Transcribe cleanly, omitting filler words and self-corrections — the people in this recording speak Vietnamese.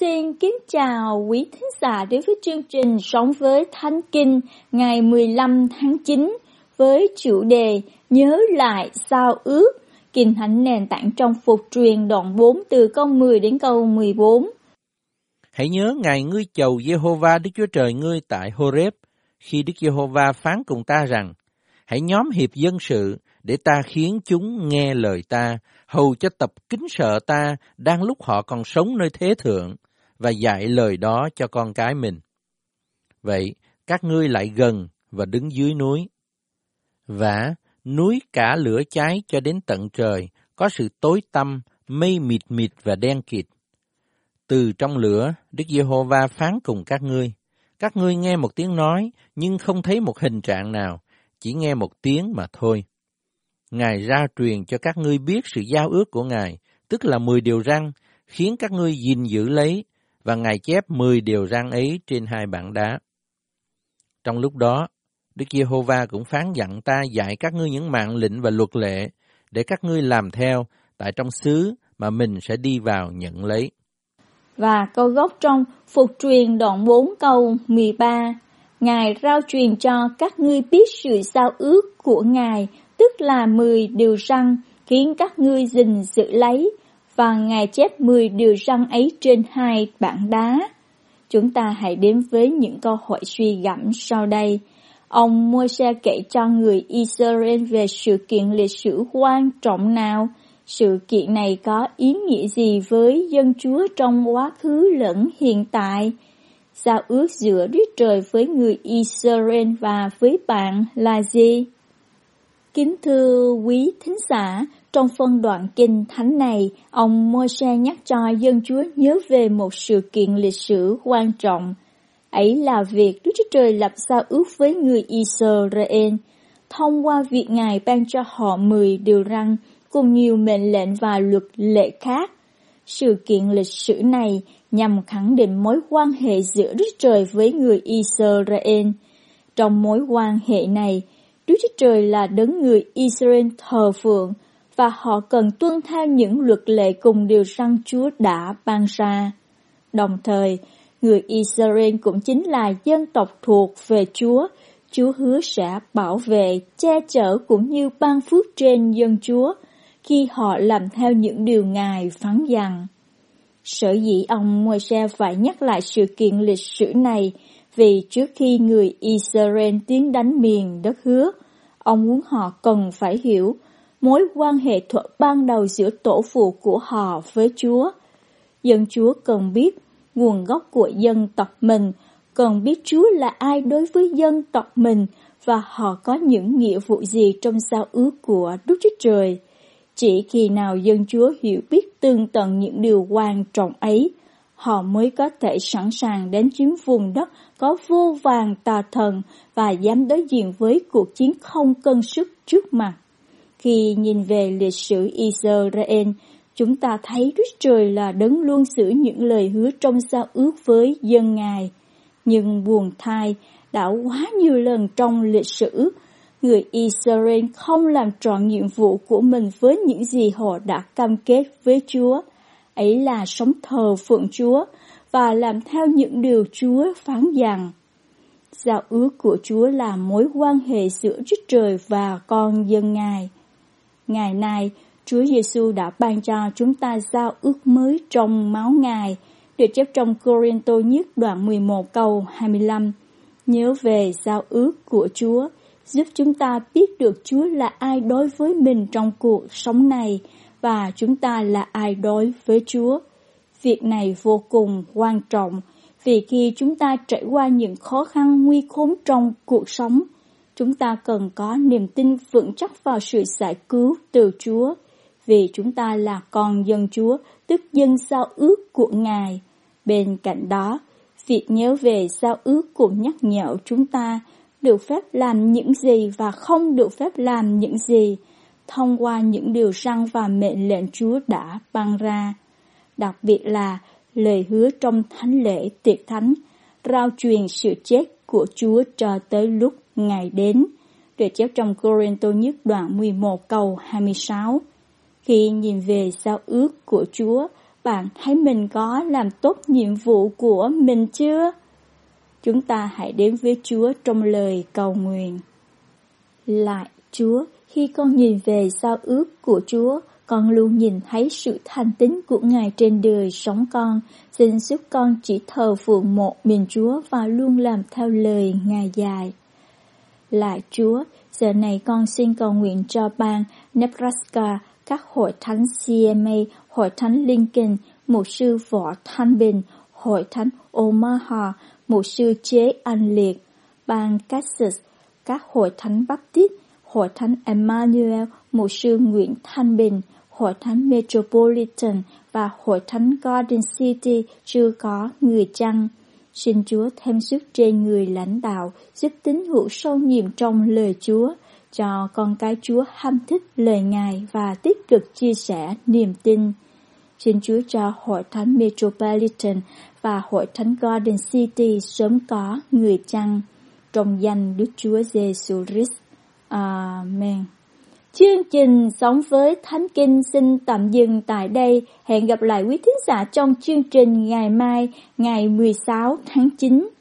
Xin kính chào quý thính giả đến với chương trình Sống với Thánh Kinh ngày 15 tháng 9 với chủ đề Nhớ lại Giao ước, Kinh Thánh nền tảng trong Phục truyền đoạn 4 từ câu 10 đến câu 14. Hãy nhớ ngày ngươi chầu Giê-hô-va Đức Chúa Trời ngươi tại Hô-rép, khi Đức Giê-hô-va phán cùng ta rằng, hãy nhóm hiệp dân sự để ta khiến chúng nghe lời ta, hầu cho tập kính sợ ta đang lúc họ còn sống nơi thế thượng, và dạy lời đó cho con cái mình. Vậy, các ngươi lại gần và đứng dưới núi. Vả, núi cả lửa cháy cho đến tận trời, có sự tối tăm, mây mịt mịt và đen kịt. Từ trong lửa, Đức Giê-hô-va phán cùng các ngươi nghe một tiếng nói, nhưng không thấy một hình trạng nào, chỉ nghe một tiếng mà thôi. Ngài ra truyền cho các ngươi biết sự giao ước của Ngài, tức là 10 điều răn, khiến các ngươi gìn giữ lấy, và Ngài chép 10 điều răn ấy trên 2 bảng đá. Trong lúc đó, Đức Giê-hô-va cũng phán dặn ta dạy các ngươi những mạng lệnh và luật lệ, để các ngươi làm theo tại trong xứ mà mình sẽ đi vào nhận lấy. Và câu gốc trong Phục truyền đoạn 4 câu 13, Ngài rao truyền cho các ngươi biết sự giao ước của Ngài, tức là 10 điều răn, khiến các ngươi gìn giữ lấy, và Ngài chép 10 điều răn ấy trên 2 bảng đá. Chúng ta hãy đến với những câu hỏi suy gẫm sau đây. Ông Môi-se kể cho người Israel về sự kiện lịch sử quan trọng nào? Sự kiện này có ý nghĩa gì với dân Chúa trong quá khứ lẫn hiện tại? Giao ước giữa Đức Trời với người Israel và với bạn là gì? Kính thưa quý thính giả, trong phân đoạn kinh thánh này, ông Môi-se nhắc cho dân Chúa nhớ về một sự kiện lịch sử quan trọng. Ấy là việc Đức Chúa Trời lập giao ước với người Israel, thông qua việc Ngài ban cho họ 10 điều răn, cùng nhiều mệnh lệnh và luật lệ khác. Sự kiện lịch sử này nhằm khẳng định mối quan hệ giữa Đức Trời với người Israel. Trong mối quan hệ này, Đức Chúa Trời là đấng người Israel thờ phượng, và họ cần tuân theo những luật lệ cùng điều răn Chúa đã ban ra. Đồng thời, người Israel cũng chính là dân tộc thuộc về Chúa. Chúa hứa sẽ bảo vệ, che chở cũng như ban phước trên dân Chúa khi họ làm theo những điều Ngài phán dặn. Sở dĩ ông Môi-se phải nhắc lại sự kiện lịch sử này vì trước khi người Israel tiến đánh miền đất hứa, ông muốn họ cần phải hiểu mối quan hệ thuở ban đầu giữa tổ phụ của họ với Chúa. Dân Chúa cần biết nguồn gốc của dân tộc mình, cần biết Chúa là ai đối với dân tộc mình và họ có những nghĩa vụ gì trong giao ước của Đức Chúa Trời. Chỉ khi nào dân Chúa hiểu biết tường tận những điều quan trọng ấy, họ mới có thể sẵn sàng đến chiếm vùng đất có vô vàn tà thần và dám đối diện với cuộc chiến không cân sức trước mặt. Khi nhìn về lịch sử Israel, chúng ta thấy Đức Trời là đấng luôn giữ những lời hứa trong giao ước với dân Ngài. Nhưng buồn thay, đã quá nhiều lần trong lịch sử, người Israel không làm trọn nhiệm vụ của mình với những gì họ đã cam kết với Chúa. Ấy là sống thờ phượng Chúa và làm theo những điều Chúa phán dặn. Giao ước của Chúa là mối quan hệ giữa Đức Trời và con dân Ngài. Ngày nay, Chúa Giêsu đã ban cho chúng ta giao ước mới trong máu Ngài, được chép trong Cô-rinh-tô nhất đoạn 11 câu 25. Nhớ về giao ước của Chúa, giúp chúng ta biết được Chúa là ai đối với mình trong cuộc sống này và chúng ta là ai đối với Chúa. Việc này vô cùng quan trọng vì khi chúng ta trải qua những khó khăn nguy khốn trong cuộc sống, chúng ta cần có niềm tin vững chắc vào sự giải cứu từ Chúa, vì chúng ta là con dân Chúa, tức dân giao ước của Ngài. Bên cạnh đó, việc nhớ về giao ước cũng nhắc nhở chúng ta được phép làm những gì và không được phép làm những gì, thông qua những điều răn và mệnh lệnh Chúa đã ban ra. Đặc biệt là lời hứa trong thánh lễ tiệc thánh, rao truyền sự chết của Chúa cho tới lúc Ngài đến, được chép trong Cô-rinh-tô nhất đoạn 11 câu 26. Khi nhìn về giao ước của Chúa bạn thấy mình có làm tốt nhiệm vụ của mình chưa? Chúng ta hãy đến với Chúa trong lời cầu nguyện. Lại Chúa, khi con nhìn về giao ước của Chúa, con luôn nhìn thấy sự thành tín của Ngài trên đời sống con. Xin giúp con chỉ thờ phượng một mình Chúa và luôn làm theo lời Ngài dạy. Lại Chúa, giờ này con xin cầu nguyện cho bang Nebraska, các hội thánh CMA, hội thánh Lincoln, mục sư Võ Thanh Bình, hội thánh Omaha, mục sư Chế Anh Liệt, bang Texas, các hội thánh Baptist, hội thánh Emmanuel, mục sư Nguyễn Thanh Bình, hội thánh Metropolitan và hội thánh Garden City chưa có người chăng. Xin Chúa thêm sức trên người lãnh đạo, giúp tín hữu sâu nhiệm trong lời Chúa, cho con cái Chúa ham thích lời Ngài và tích cực chia sẻ niềm tin. Xin Chúa cho hội thánh Metropolitan và hội thánh Garden City sớm có người chăng. Trong danh Đức Chúa Giêsu Christ. Amen. Chương trình Sống với Thánh Kinh xin tạm dừng tại đây. Hẹn gặp lại quý thính giả trong chương trình ngày mai, ngày 16 tháng 9.